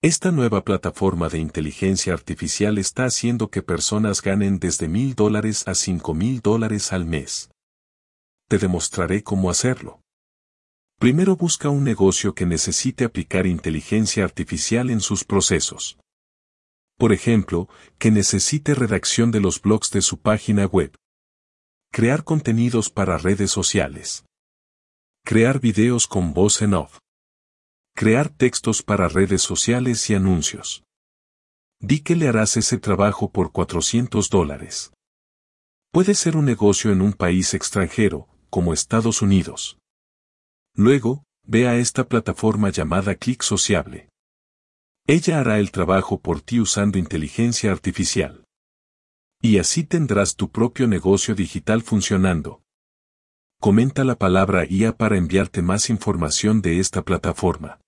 Esta nueva plataforma de inteligencia artificial está haciendo que personas ganen desde $1,000 a $5,000 al mes. Te demostraré cómo hacerlo. Primero busca un negocio que necesite aplicar inteligencia artificial en sus procesos. Por ejemplo, que necesite redacción de los blogs de su página web. Crear contenidos para redes sociales. Crear videos con voz en off. Crear textos para redes sociales y anuncios. Di que le harás ese trabajo por $400. Puede ser un negocio en un país extranjero, como Estados Unidos. Luego, ve a esta plataforma llamada Click Sociable. Ella hará el trabajo por ti usando inteligencia artificial. Y así tendrás tu propio negocio digital funcionando. Comenta la palabra IA para enviarte más información de esta plataforma.